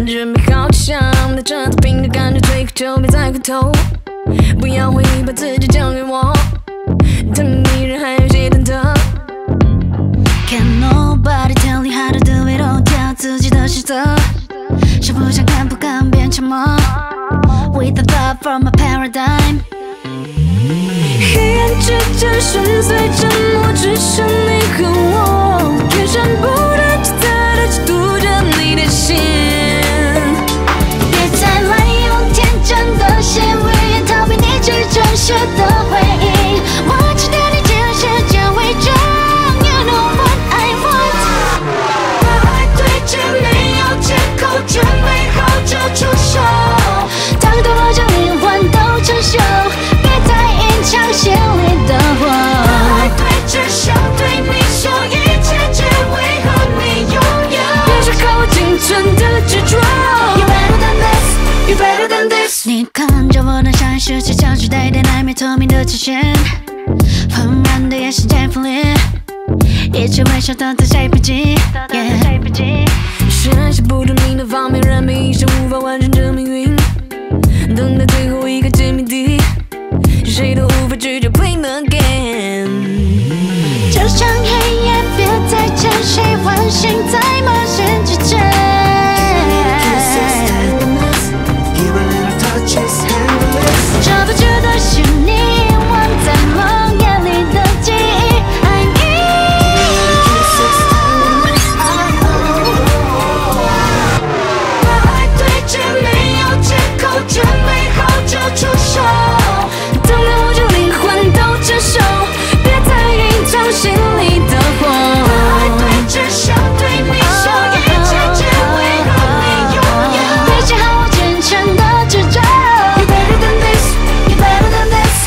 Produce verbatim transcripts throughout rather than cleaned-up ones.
准备好就像带着太平的感觉，最后就别再回头。不要回忆，把自己交给我，等你人还有谁等等 Can nobody tell you how to do it all， 挑自己的选择，想不想敢不敢变沉默 With a thought from a paradigm。 黑暗之间深邃沉默，只剩你和我，天山不断期待的只读着你的心。 别再滥用天真的写语言，逃避你最真实的回应。我期待你接世界伪装 ，You know what I want。把爱对着没有借口，准备好就出手，当堕落将灵魂都成熟，别再隐藏心里的火。把爱对着笑，对你说一切只为和你拥有， 别再靠近真的执着。 You better than this, you better than this。你看着我那像是气球时代的那面透明的纸线，浑然的眼神间分裂，一切微笑都在谁不及 ，yeah。 是爱写不出名的方面，人们一生无法完成这命运，等待最后一个揭谜底，谁都无法拒绝 Play again。 就像黑夜，别再将谁唤醒在梦醒之前。这不值得是你忘在梦魇里的记忆，爱你。把爱对着没有借口，准备好就出手， 等待我将灵魂都承受，别再隐藏心里的火。 把爱对着笑，对你说一切只为和你拥有，别写好我虔诚的执着。You better than this, you better than this。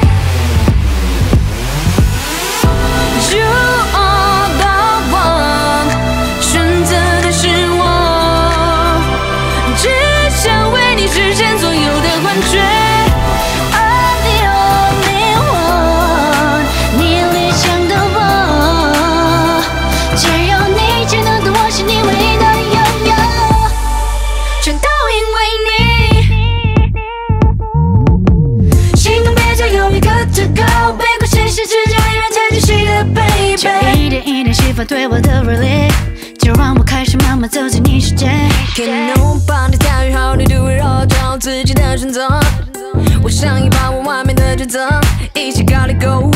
You are the one， 选择的是我，只想为你实现所有的幻觉。 I'm the only one， 你理想的我，只有你才能懂我，是你唯一的拥有，全都因为你。心动别再犹豫 ，Good to go， 别管谁是直接离人才是谁的 baby。就一点一点释放对我的热烈，就让我开始慢慢走进你世界。 Can nobody tell you how to do it all， 找自己的选择。我想已把握完美的抉择，一起 gotta go。